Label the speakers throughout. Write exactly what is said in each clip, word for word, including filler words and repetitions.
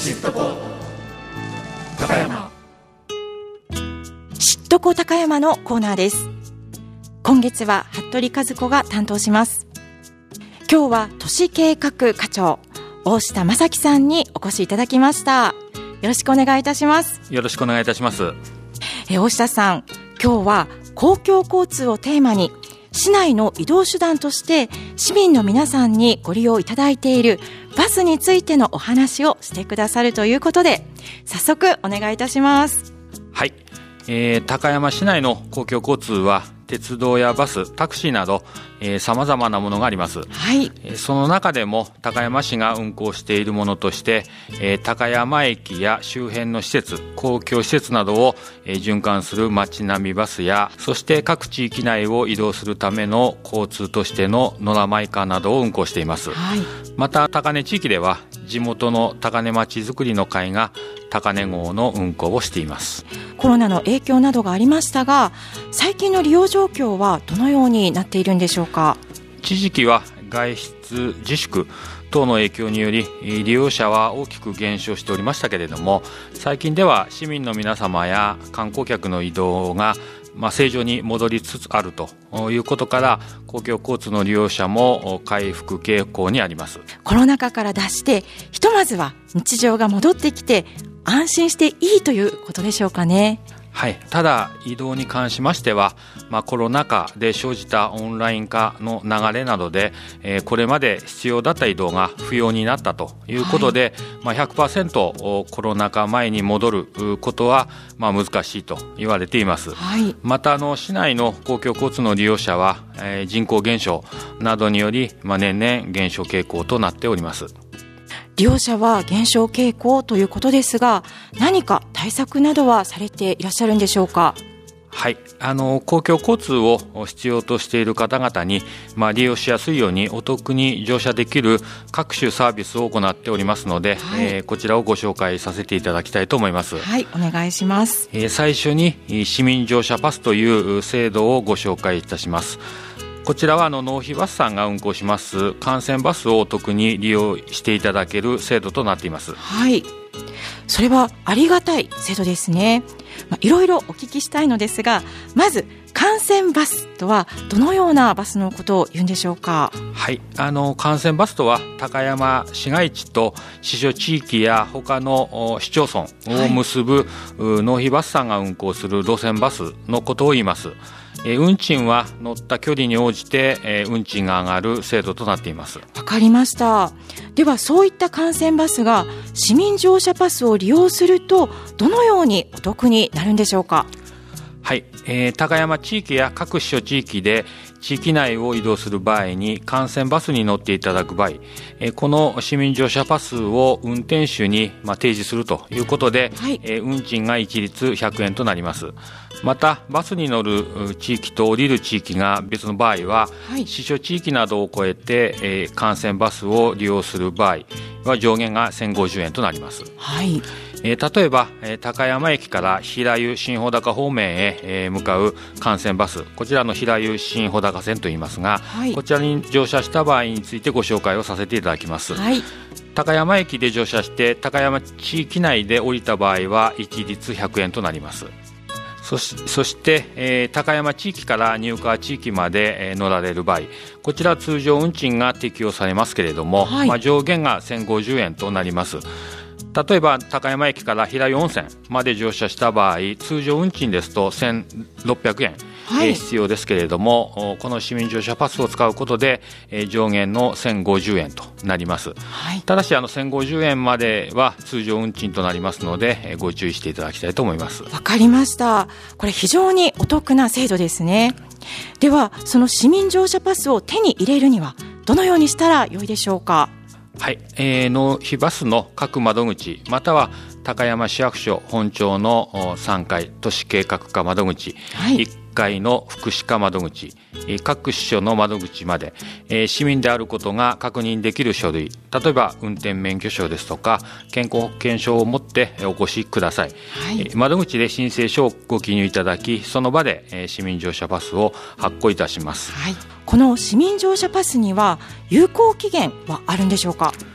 Speaker 1: 知っとこ高山。
Speaker 2: 知っとこ高山のコーナーです。今月は服部和子が担当します。今日は都市計画課長大下正樹さんにお越しいただきました。よろしくお願いいたします。
Speaker 3: よろしくお願いいたします。
Speaker 2: え大下さん、今日は公共交通をテーマに市内の移動手段として市民の皆さんにご利用いただいているバスについてのお話をしてくださるということで、早速お願いいたします。
Speaker 3: はい、えー、高山市内の公共交通は鉄道やバス、タクシーなど、えー、様々なものがあります。
Speaker 2: はい、
Speaker 3: えー、その中でも高山市が運行しているものとして、えー、高山駅や周辺の施設、公共施設などを、えー、循環する街並みバスや、そして各地域内を移動するための交通としての野良マイカーなどを運行しています。
Speaker 2: はい、
Speaker 3: また高根地域では地元の高根町づくりの会が高根号の運行をしています。
Speaker 2: コロナの影響などがありましたが、最近の利用状況はどのようになっているんでしょうか。
Speaker 3: 一時期は外出自粛等の影響により利用者は大きく減少しておりましたけれども、最近では市民の皆様や観光客の移動がまあ正常に戻りつつあるということから、公共交通の利用者も回復傾向にあります。
Speaker 2: コロナ禍から脱してひとまずは日常が戻ってきて安心していいということでしょうかね。
Speaker 3: はい、ただ移動に関しましては、まあ、コロナ禍で生じたオンライン化の流れなどで、えー、これまで必要だった移動が不要になったということで、はい、まあ、ひゃくパーセント コロナ禍前に戻ることは、まあ、難しいと言われています。
Speaker 2: はい、
Speaker 3: またあの市内の公共交通の利用者は、えー、人口減少などにより、まあ、年々減少傾向となっております。
Speaker 2: 利用者は減少傾向ということですが、何か対策などはされていらっしゃるんでしょうか。
Speaker 3: はい、あの公共交通を必要としている方々に、まあ、利用しやすいようにお得に乗車できる各種サービスを行っておりますので、はい、えー、こちらをご紹介させていただきたいと思います。
Speaker 2: はい、お願いします。
Speaker 3: えー、最初に市民乗車パスという制度をご紹介いたします。こちらはあの納費バスさんが運行します幹線バスをお得に利用していただける制度となっています。
Speaker 2: はい、それはありがたい制度ですね。まあ、いろいろお聞きしたいのですが、まず幹線バスとはどのようなバスのことを言うんでしょうか。
Speaker 3: はい、あの幹線バスとは高山市街地と市所地域や他の市町村を結ぶ、はい、納費バスさんが運行する路線バスのことを言います。えー、運賃は乗った距離に応じて、えー、運賃が上がる制度となっています。
Speaker 2: わかりました。ではそういった幹線バスが市民乗車パスを利用するとどのようにお得になるんでしょうか。
Speaker 3: はい、えー、高山地域や各市所地域で地域内を移動する場合に幹線バスに乗っていただく場合、えー、この市民乗車パスを運転手に、まあ、提示するということで、はい、えー、運賃が一律ひゃくえんとなります。またバスに乗る地域と降りる地域が別の場合は、はい、市所地域などを超えて、えー、幹線バスを利用する場合は上限がせんごじゅうえんとなります。
Speaker 2: はい、
Speaker 3: えー、例えば、えー、高山駅から平湯新穂高方面へ、えー、向かう幹線バス、こちらの平湯新穂高線といいますが、はい、こちらに乗車した場合についてご紹介をさせていただきます。
Speaker 2: はい、
Speaker 3: 高山駅で乗車して高山地域内で降りた場合は一律ひゃくえんとなります。そし、そして、えー、高山地域から入川地域まで、えー、乗られる場合、こちら通常運賃が適用されますけれども、はい、まあ、上限がせんごじゅうえんとなります。例えば高山駅から平湯温泉まで乗車した場合、通常運賃ですとせんろっぴゃくえん、はい、えー、必要ですけれども、この市民乗車パスを使うことで、えー、上限のせんごじゅうえんとなります。はい、ただしあのせんごじゅうえんまでは通常運賃となりますので、えー、ご注意していただきたいと思います。
Speaker 2: わかりました。これ非常にお得な制度ですね。ではその市民乗車パスを手に入れるにはどのようにしたらよいでしょうか。
Speaker 3: はい、えー、納費バスの各窓口または高山市役所本庁のさんかい都市計画課窓口、はい、いっかいの福祉課窓口、各市所の窓口まで、えー、市民であることが確認できる書類、例えば運転免許証ですとか健康保険証を持ってお越しください。はい、えー、窓口で申請書をご記入いただき、その場で、えー、市民乗車パスを発行いたします。
Speaker 2: はい、この市民乗車パスには有効期限はあるんでしょうか。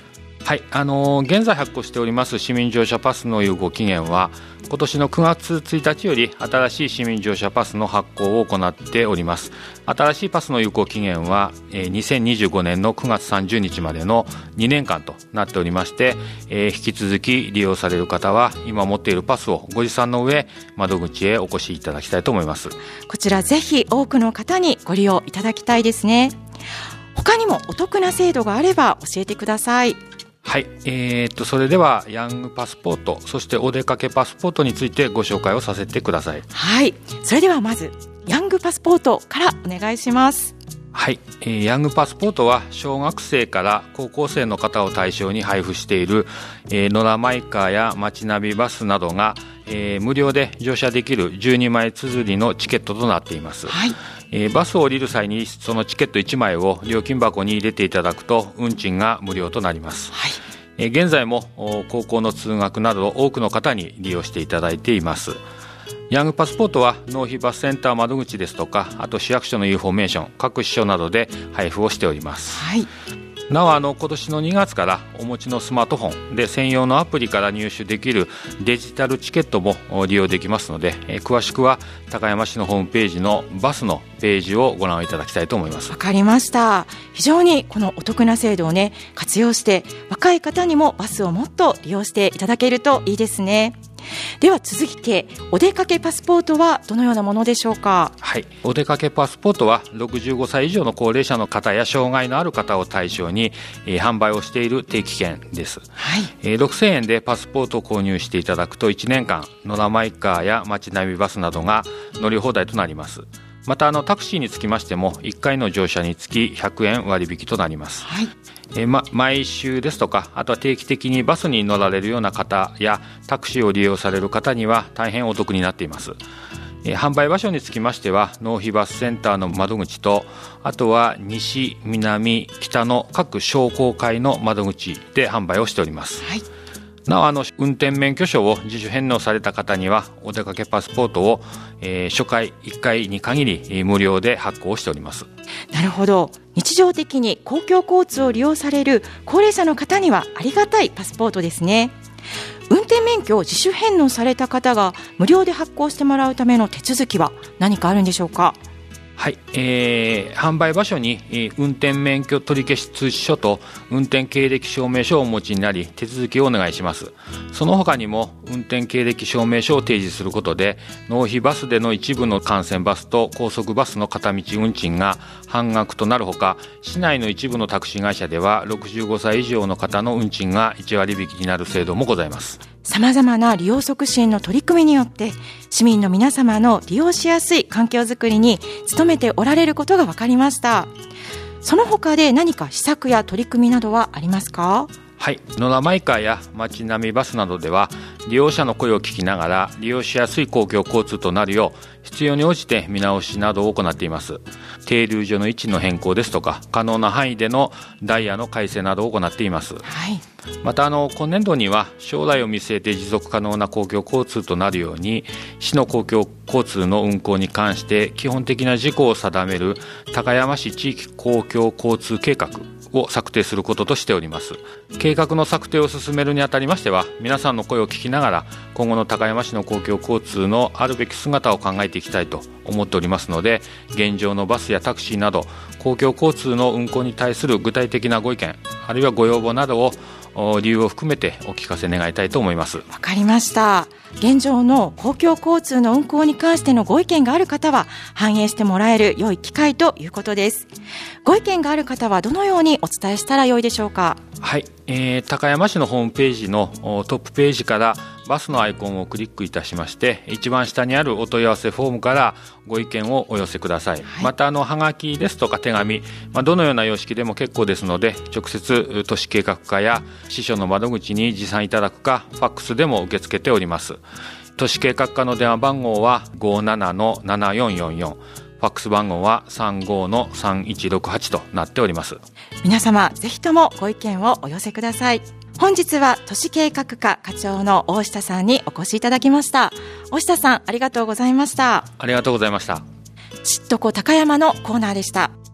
Speaker 3: はい、あのー、現在発行しております市民乗車パスの有効期限は今年のくがつついたちより新しい市民乗車パスの発行を行っております。新しいパスの有効期限は、えー、にせんにじゅうごねんのくがつさんじゅうにちまでのにねんかんとなっておりまして、えー、引き続き利用される方は今持っているパスをご持参の上窓口へお越しいただきたいと思います。
Speaker 2: こちらぜひ多くの方にご利用いただきたいですね。他にもお得な制度があれば教えてください。
Speaker 3: はい、えー、とそれではヤングパスポート、そしてお出かけパスポートについてご紹介をさせてください。
Speaker 2: はい、それではまずヤングパスポートからお願いします。
Speaker 3: はい、えー、ヤングパスポートは小学生から高校生の方を対象に配布している、えー、ノラマイカーやまちナビバスなどが、えー、無料で乗車できるじゅうにまい綴りのチケットとなっています。
Speaker 2: はい、
Speaker 3: えー、バスを降りる際にそのチケットいちまいを料金箱に入れていただくと運賃が無料となります。
Speaker 2: はい、
Speaker 3: えー、現在も高校の通学など多くの方に利用していただいています。ヤングパスポートは納費バスセンター窓口ですとか、あと市役所のインフォメーション、各支所などで配布をしております。
Speaker 2: はい、
Speaker 3: なおあの今年のにがつからお持ちのスマートフォンで専用のアプリから入手できるデジタルチケットも利用できますので、えー、詳しくは高山市のホームページのバスのページをご覧いただきたいと思います。
Speaker 2: わかりました。非常にこのお得な制度をね活用して若い方にもバスをもっと利用していただけるといいですね。では続いてお出かけパスポートはどのようなものでしょうか。
Speaker 3: はい、お出かけパスポートはろくじゅうごさい以上の高齢者の方や障害のある方を対象に、えー、販売をしている定期券です。
Speaker 2: はい、
Speaker 3: えー、ろくせんえんでパスポートを購入していただくといちねんかんノラマイカーやまちナビバスなどが乗り放題となります。またあのタクシーにつきましてもいっかいの乗車につきひゃくえん割引となります。
Speaker 2: はい、
Speaker 3: えーま、毎週ですとか、あとは定期的にバスに乗られるような方やタクシーを利用される方には大変お得になっています。えー、販売場所につきましては納費バスセンターの窓口と、あとは西、南、北の各商工会の窓口で販売をしております。
Speaker 2: はい、
Speaker 3: なおあの運転免許証を自主返納された方にはお出かけパスポートを、えー、初回いっかいに限り、えー、無料で発行しております。
Speaker 2: なるほど。日常的に公共交通を利用される高齢者の方にはありがたいパスポートですね。運転免許を自主返納された方が無料で発行してもらうための手続きは何かあるんでしょうか。
Speaker 3: はい、えー、販売場所に、えー、運転免許取消通知書と運転経歴証明書をお持ちになり手続きをお願いします。その他にも運転経歴証明書を提示することで納費バスでの一部の幹線バスと高速バスの片道運賃が半額となるほか、市内の一部のタクシー会社ではろくじゅうごさい以上の方の運賃がいちわり引きになる制度もございます。
Speaker 2: さまざまな利用促進の取り組みによって市民の皆様の利用しやすい環境づくりに努めておられることが分かりました。その他で何か施策や取り組みなどはありますか。
Speaker 3: はい、ノラマイカーやまちナビバスなどでは利用者の声を聞きながら利用しやすい公共交通となるよう必要に応じて見直しなどを行っています。停留所の位置の変更ですとか可能な範囲でのダイヤの改正などを行っています。
Speaker 2: はい、
Speaker 3: またあの今年度には将来を見据えて持続可能な公共交通となるように市の公共交通の運行に関して基本的な事項を定める高山市地域公共交通計画を策定することとしております。計画の策定を進めるにあたりましては皆さんの声を聞きながら今後の高山市の公共交通のあるべき姿を考えていきたいと思っておりますので、現状のバスやタクシーなど公共交通の運行に対する具体的なご意見あるいはご要望などを理由を含めてお聞かせ願いたいと思います。
Speaker 2: わかりました。現状の公共交通の運行に関してのご意見がある方は反映してもらえる良い機会ということです。ご意見がある方はどのようにお伝えしたら良いでしょうか。
Speaker 3: はい、えー、高山市のホームページのトップページからバスのアイコンをクリックいたしまして一番下にあるお問い合わせフォームからご意見をお寄せください。はい、またあのはがきですとか手紙、まあ、どのような様式でも結構ですので直接都市計画課や支所の窓口に持参いただくかファックスでも受け付けております。都市計画課の電話番号は ごーななのななよんよんよん、ファックス番号は さんごのさんいちろくはち となっております。
Speaker 2: 皆様ぜひともご意見をお寄せください。本日は都市計画課課長の大下さんにお越しいただきました。大下さんありがとうございました。
Speaker 3: ありがとうございました。
Speaker 2: 知っとこ高山のコーナーでした。